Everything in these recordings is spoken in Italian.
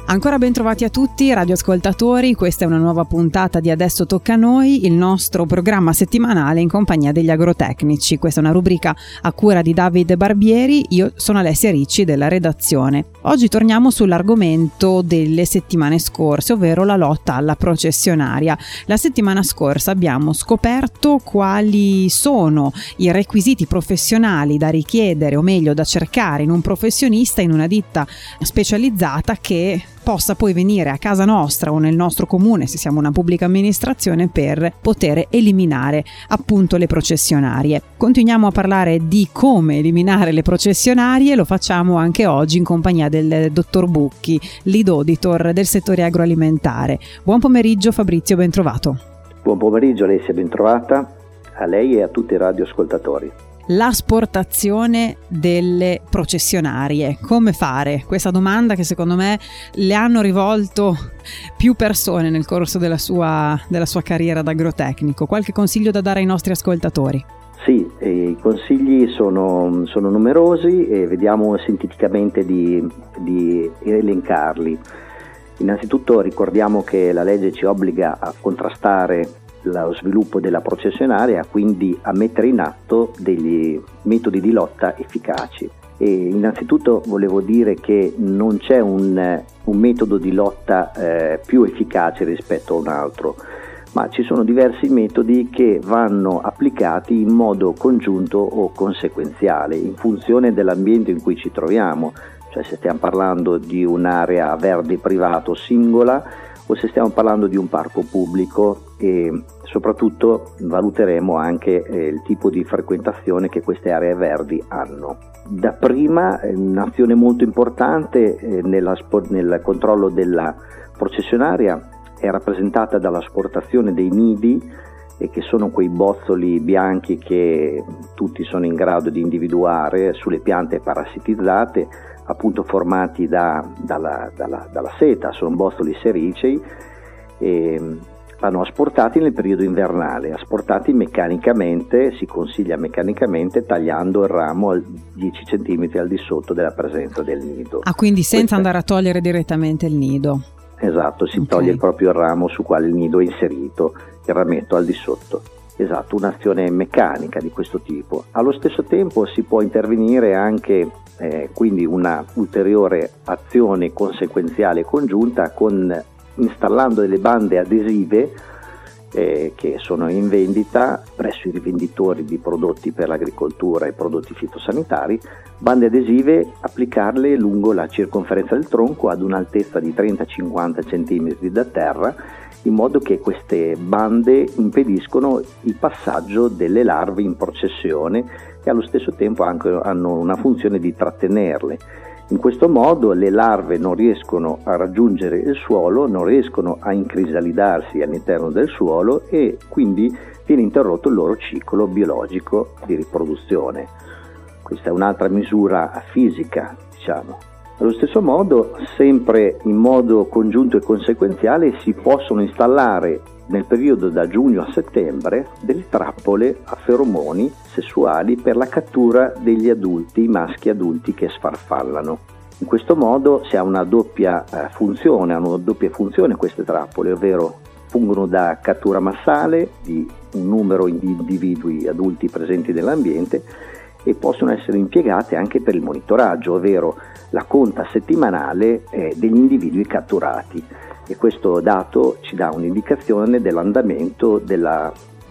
Ancora ben trovati a tutti radioascoltatori, questa è una nuova puntata di Adesso Tocca a Noi, il nostro programma settimanale in compagnia degli agrotecnici. Questa è una rubrica a cura di Davide Barbieri, io sono Alessia Ricci della redazione. Oggi torniamo sull'argomento delle settimane scorse, ovvero la lotta alla processionaria. La settimana scorsa abbiamo scoperto quali sono i requisiti professionali da richiedere, o meglio da cercare in un professionista in una ditta specializzata che possa poi venire a casa nostra o nel nostro comune, se siamo una pubblica amministrazione, per poter eliminare appunto le processionarie. Continuiamo a parlare di come eliminare le processionarie, lo facciamo anche oggi in compagnia del dottor Bucchi, lead auditor del settore agroalimentare. Buon pomeriggio Fabrizio, ben trovato. Buon pomeriggio Alessia, ben trovata a lei e a tutti i radioascoltatori. L'asportazione delle processionarie, come fare? Questa domanda che secondo me le hanno rivolto più persone nel corso della sua carriera da agrotecnico. Qualche consiglio da dare ai nostri ascoltatori? Sì, i consigli sono numerosi e vediamo sinteticamente di elencarli. Innanzitutto ricordiamo che la legge ci obbliga a contrastare lo sviluppo della processionaria, quindi a mettere in atto degli metodi di lotta efficaci. E innanzitutto volevo dire che non c'è un metodo di lotta più efficace rispetto a un altro, ma ci sono diversi metodi che vanno applicati in modo congiunto o conseguenziale in funzione dell'ambiente in cui ci troviamo, cioè se stiamo parlando di un'area verde privato singola o se stiamo parlando di un parco pubblico, e soprattutto valuteremo anche il tipo di frequentazione che queste aree verdi hanno. Dapprima un'azione molto importante nel controllo della processionaria è rappresentata dall'asportazione dei nidi, che sono quei bozzoli bianchi che tutti sono in grado di individuare sulle piante parassitizzate, appunto formati dalla seta. Sono bozzoli sericei e vanno asportati nel periodo invernale, asportati meccanicamente, si consiglia meccanicamente tagliando il ramo a 10 cm al di sotto della presenza del nido. Quindi senza andare a togliere direttamente il nido. Esatto, si toglie proprio il ramo su quale il nido è inserito, il rametto al di sotto. Esatto, un'azione meccanica di questo tipo. Allo stesso tempo si può intervenire anche quindi una ulteriore azione conseguenziale congiunta installando delle bande adesive che sono in vendita presso i rivenditori di prodotti per l'agricoltura e prodotti fitosanitari, bande adesive, applicarle lungo la circonferenza del tronco ad un'altezza di 30-50 cm da terra, in modo che queste bande impediscono il passaggio delle larve in processione e allo stesso tempo anche hanno una funzione di trattenerle. In questo modo le larve non riescono a raggiungere il suolo, non riescono a incrisallidarsi all'interno del suolo e quindi viene interrotto il loro ciclo biologico di riproduzione. Questa è un'altra misura fisica, diciamo. Allo stesso modo, sempre in modo congiunto e conseguenziale, si possono installare nel periodo da giugno a settembre delle trappole a feromoni sessuali per la cattura degli adulti, i maschi adulti che sfarfallano. In questo modo si ha una doppia funzione, hanno una doppia funzione queste trappole, ovvero fungono da cattura massale di un numero di individui adulti presenti nell'ambiente e possono essere impiegate anche per il monitoraggio, ovvero la conta settimanale degli individui catturati. E questo dato ci dà un'indicazione dell'andamento della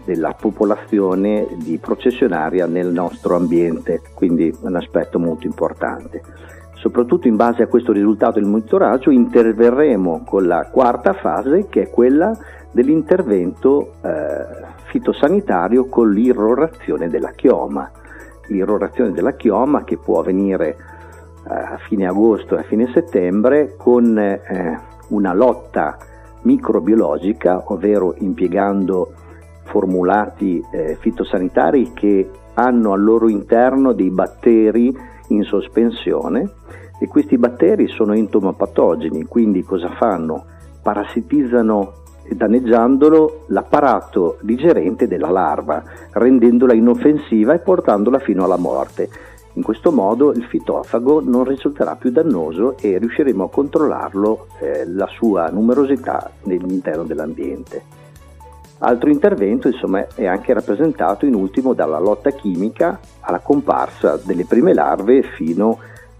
popolazione di processionaria nel nostro ambiente, quindi un aspetto molto importante. Soprattutto in base a questo risultato del monitoraggio interverremo con la quarta fase, che è quella dell'intervento fitosanitario con l'irrorazione della chioma. L'irrorazione della chioma che può avvenire a fine agosto e a fine settembre con una lotta microbiologica, ovvero impiegando formulati fitosanitari che hanno al loro interno dei batteri in sospensione, e questi batteri sono entomopatogeni, quindi cosa fanno? Parassitizzano, danneggiandolo, l'apparato digerente della larva, rendendola inoffensiva e portandola fino alla morte. In questo modo il fitofago non risulterà più dannoso e riusciremo a controllarlo, la sua numerosità all'interno dell'ambiente. Altro intervento, insomma, è anche rappresentato in ultimo dalla lotta chimica alla comparsa delle prime larve fino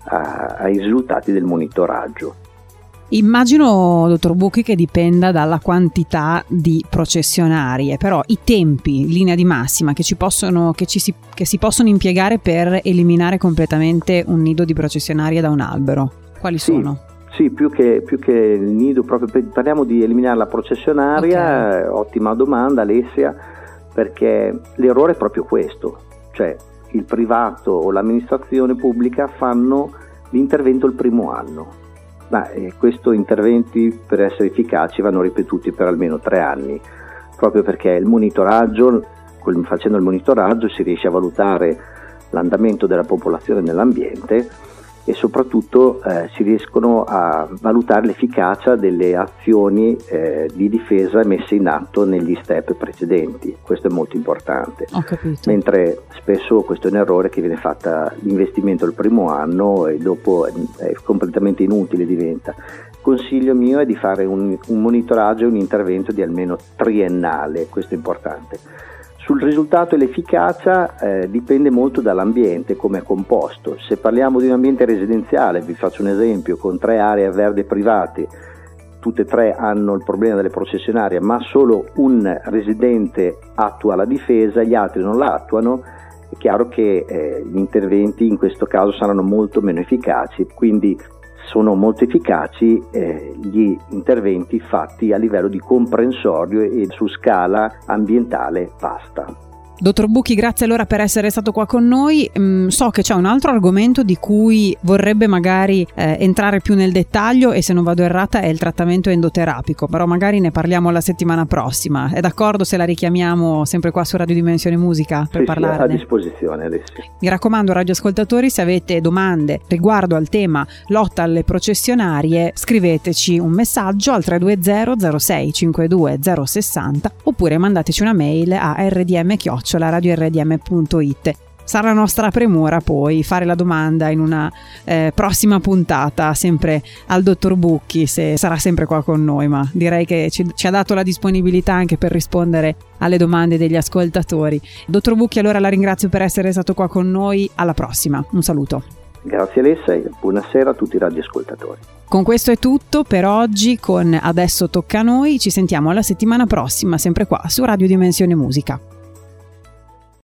ai risultati del monitoraggio. Immagino, dottor Bucchi, che dipenda dalla quantità di processionarie, però i tempi, in linea di massima, che si possono impiegare per eliminare completamente un nido di processionarie da un albero, quali sono? Sì, più che il nido, proprio parliamo di eliminare la processionaria. Okay. Ottima domanda, Alessia, perché l'errore è proprio questo, cioè il privato o l'amministrazione pubblica fanno l'intervento il primo anno. Ma questi interventi, per essere efficaci, vanno ripetuti per almeno 3 anni, proprio perché il monitoraggio, facendo il monitoraggio si riesce a valutare l'andamento della popolazione nell'ambiente e soprattutto si riescono a valutare l'efficacia delle azioni di difesa messe in atto negli step precedenti. Questo è molto importante. Ho capito. Mentre spesso questo è un errore, che viene fatta l'investimento il primo anno e dopo è completamente inutile diventa. Il consiglio mio è di fare un monitoraggio e un intervento di almeno triennale, questo è importante. Sul risultato e l'efficacia dipende molto dall'ambiente, come è composto. Se parliamo di un ambiente residenziale, vi faccio un esempio, con 3 aree verde private, tutte e 3 hanno il problema delle processionarie, ma solo un residente attua la difesa, gli altri non la attuano, è chiaro che gli interventi in questo caso saranno molto meno efficaci, quindi sono molto efficaci gli interventi fatti a livello di comprensorio e su scala ambientale vasta. Dottor Bucchi, grazie allora per essere stato qua con noi. So che c'è un altro argomento di cui vorrebbe magari entrare più nel dettaglio, e se non vado errata è il trattamento endoterapico, però magari ne parliamo la settimana prossima. È d'accordo se la richiamiamo sempre qua su Radio Dimensione Musica per parlarne? Sì, a disposizione, Alessia. Mi raccomando, radioascoltatori, se avete domande riguardo al tema lotta alle processionarie, scriveteci un messaggio al 320 06 52 060 oppure mandateci una mail a rdm@radiordm.it. Sarà nostra premura poi fare la domanda in una prossima puntata, sempre al dottor Bucchi, se sarà sempre qua con noi, ma direi che ci ha dato la disponibilità anche per rispondere alle domande degli ascoltatori. Dottor Bucchi, allora la ringrazio per essere stato qua con noi, alla prossima, un saluto. Grazie Alessia e buonasera a tutti i radioascoltatori. Con questo è tutto per oggi con Adesso tocca a noi, ci sentiamo la settimana prossima sempre qua su Radio Dimensione Musica.